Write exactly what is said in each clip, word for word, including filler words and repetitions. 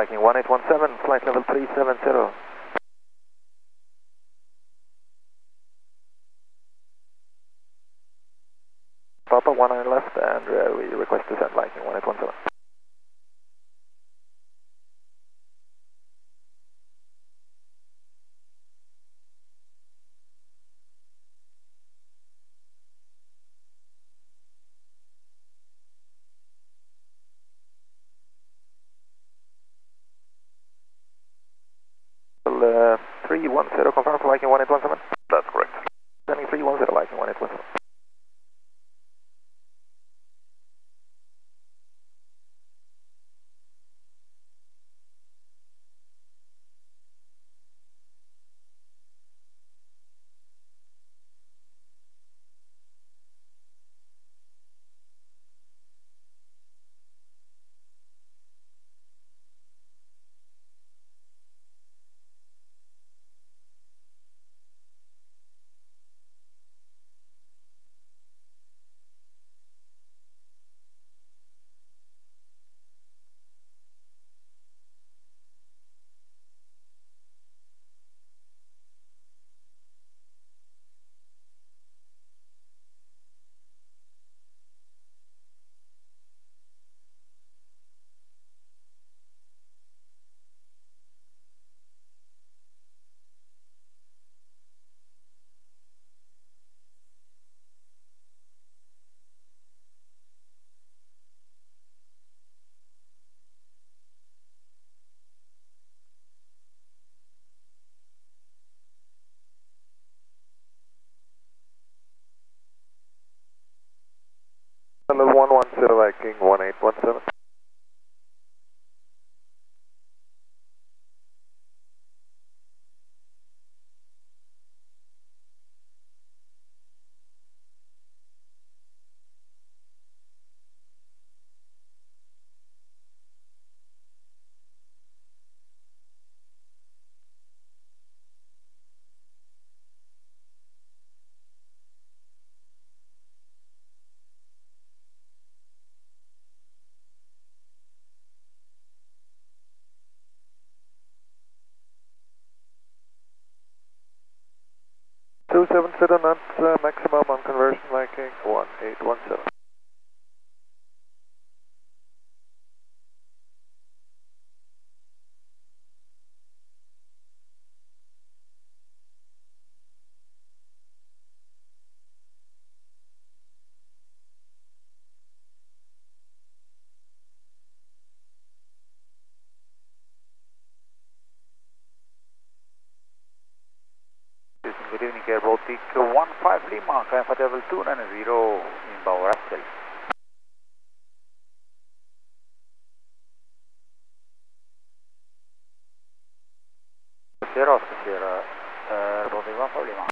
Viking one eight one seven, flight level three seven zero. Papa one nine left, and uh, we request to send Viking one eight one seven. Uh, three one zero, confirm for Viking one eight one seven. That's correct. Sending three one zero, Viking one eight one seven. Level one one zero, Viking one eight one seven. two seven zero knots, uh, maximum on conversion, Viking one eight one seven. Good evening, Air Baltic one five Lima, comfort level two nine zero in Bauer Axel. Sierra, Sierra, Air Baltic one five Lima.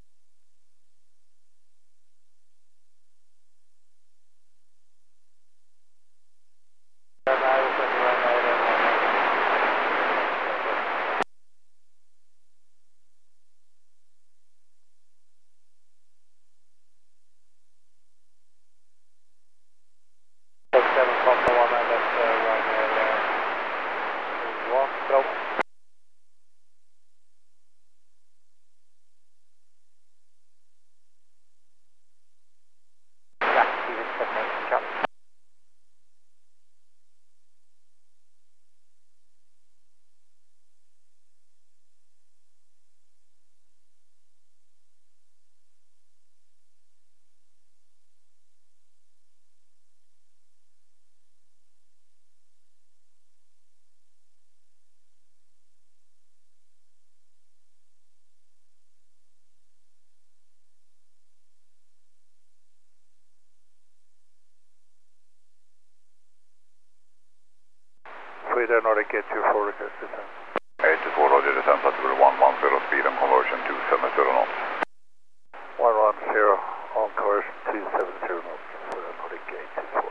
Sweden Nordic eight two four, request descent. eight two four, Roger, descent at one one zero, speed and conversion two seven zero knots. one one zero on conversion two seven zero knots, Sweden Nordic eight two four.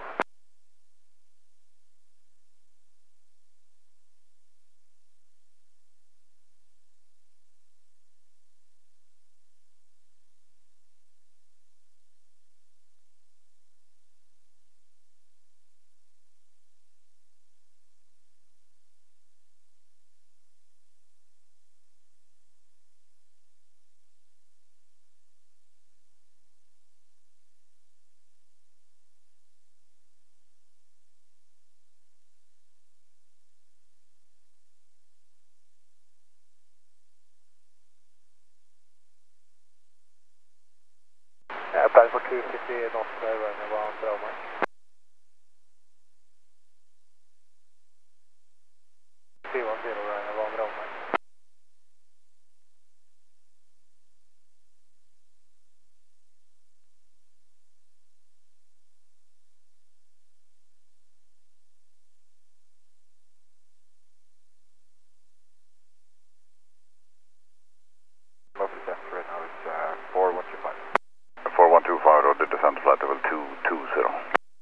two fifty knots, uh, running around Bromma. three one zero running around Bromma. Murphy Center right now is uh, four one two five. four one two five, road, descent flight level two two zero.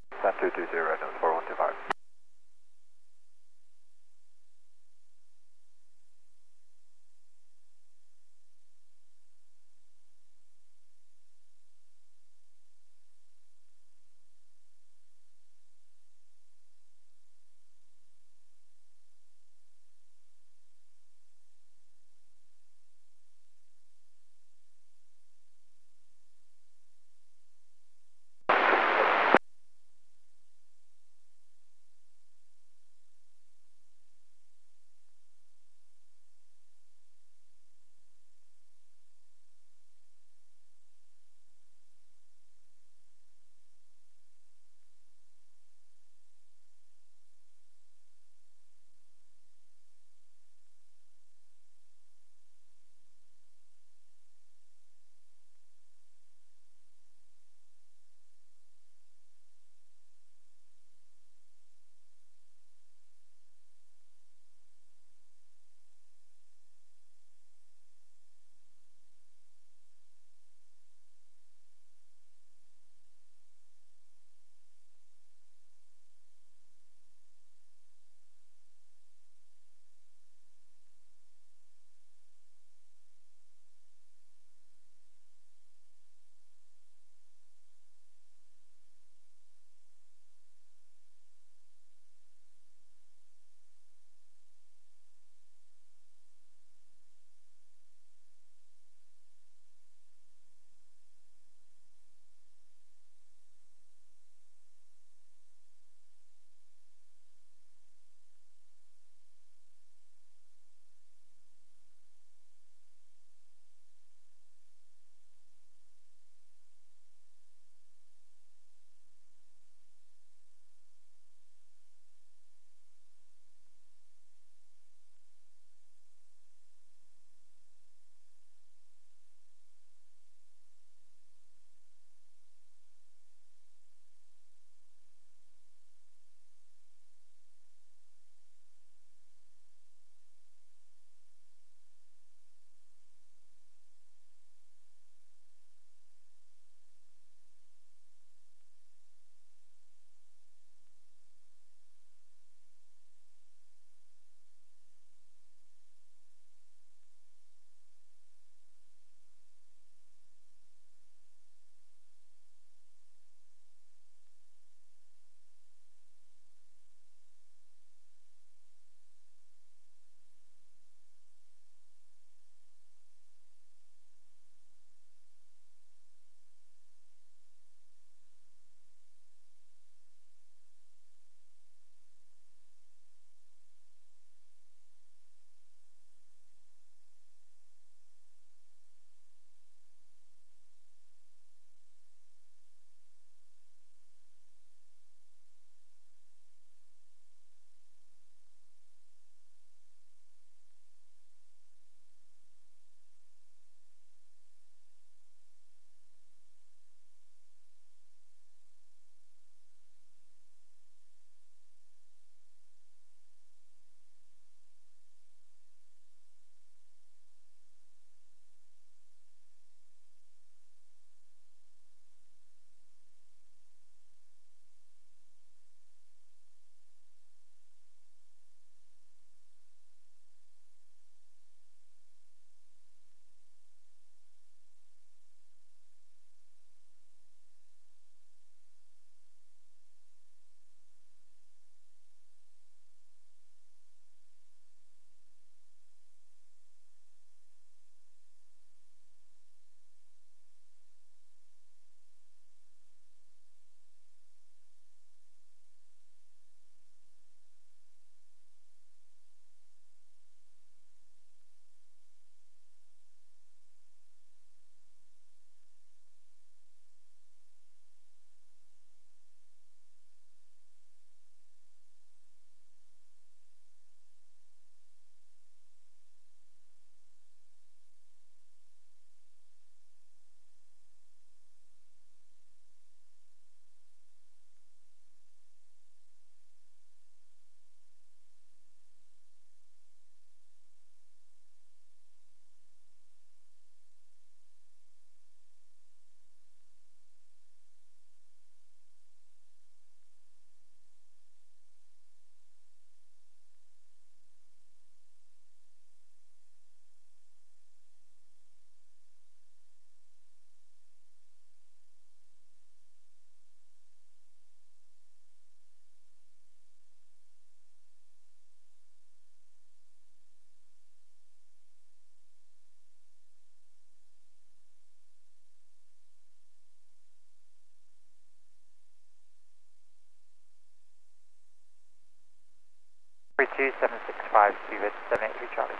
three two seven six five, Stewart, seven eight three Charlie.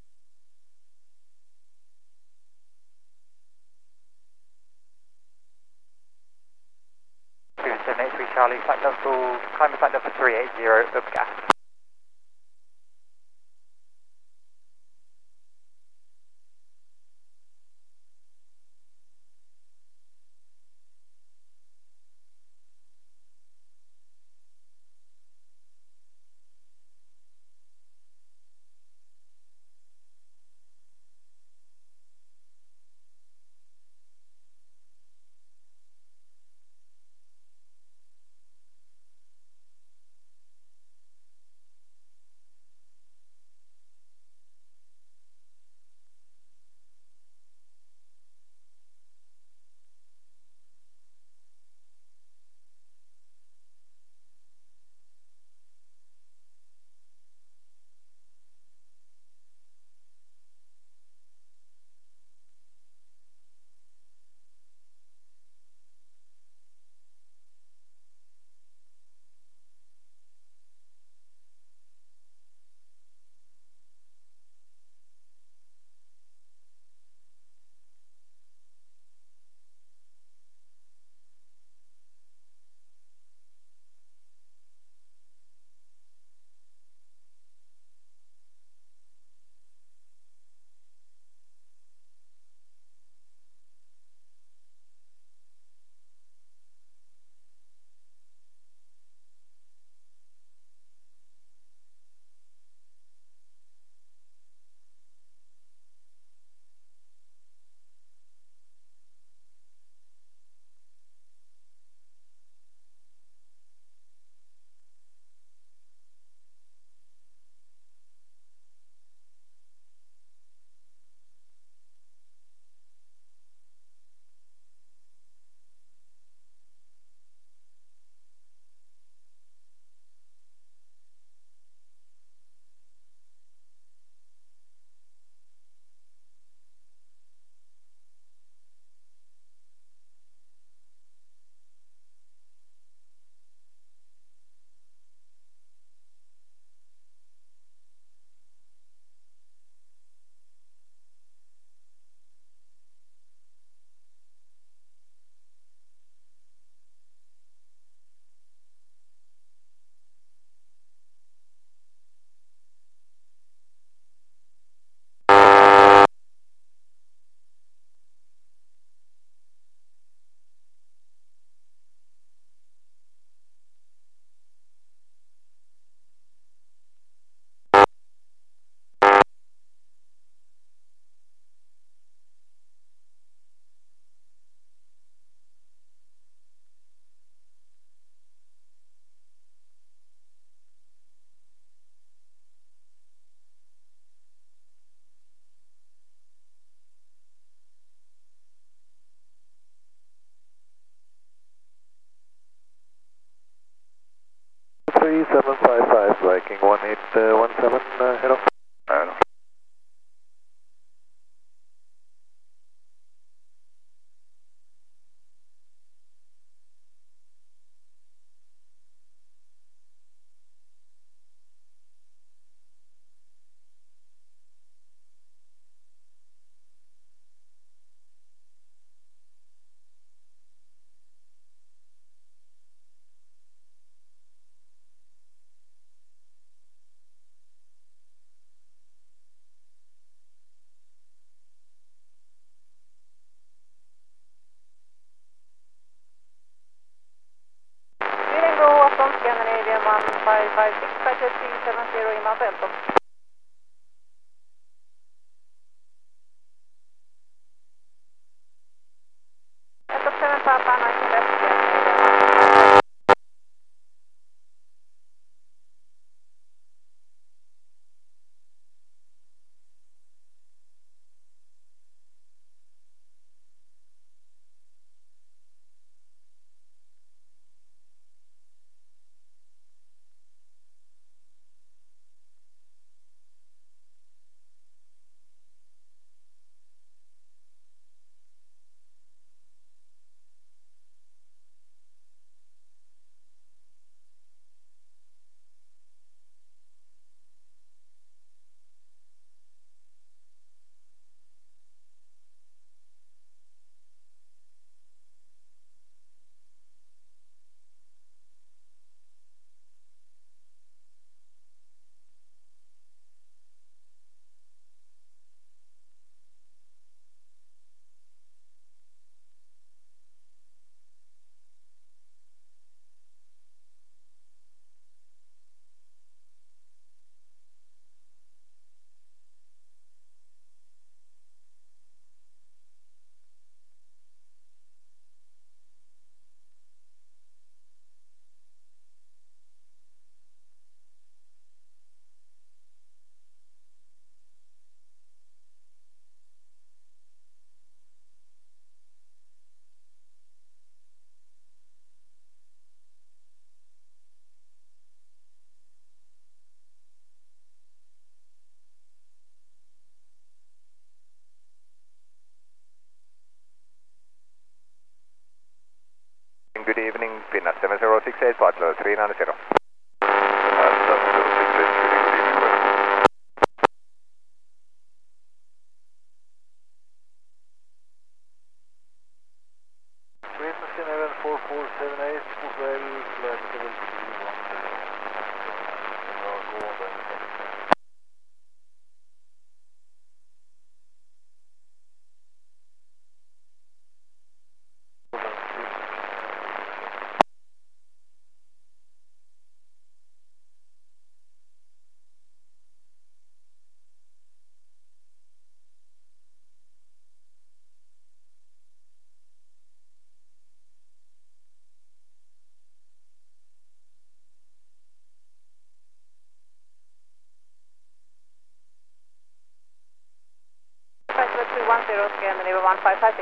Stewart, seven eight three Charlie, flight level, climb flight level three eight zero, up gas. three seven five five, Viking one eight one seven, uh, head off. Uh, Tango, Upton Scandinavian one five five six, Patriot three seven zero, inbound Elton. Elton seven Papa, nineteen left, Scandinavian. Valley Spot level three nine zero. four four seven eight, Mosell, flight level three one zero. Ja, gå om den. Flight level two one zero, Scandinavia one five five six.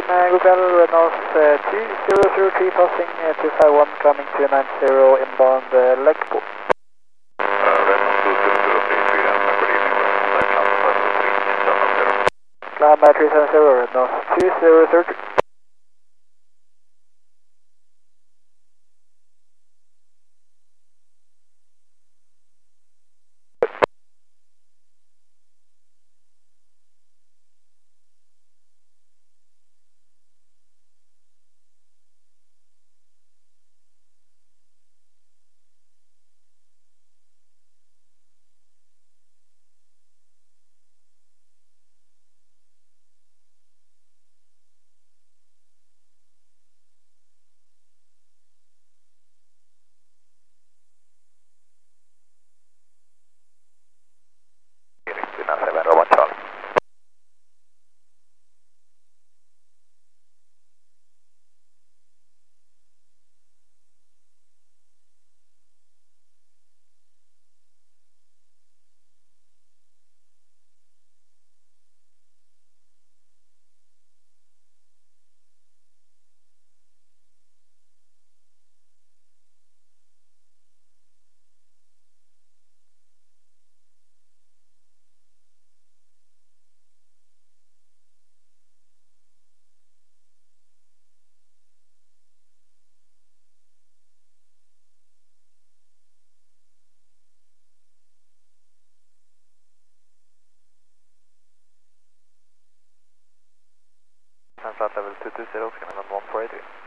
uh, Google Renault uh, two zero zero three passing uh, two five one coming to nine zero inbound uh, Läckbo. Uh, Renault two zero zero three three, and good evening, Renault Flight Number three seven zero. Climb by three seven zero, Renault two zero zero three. seven Roman Charlie. Flight level two two zero, Scanner one four eight three.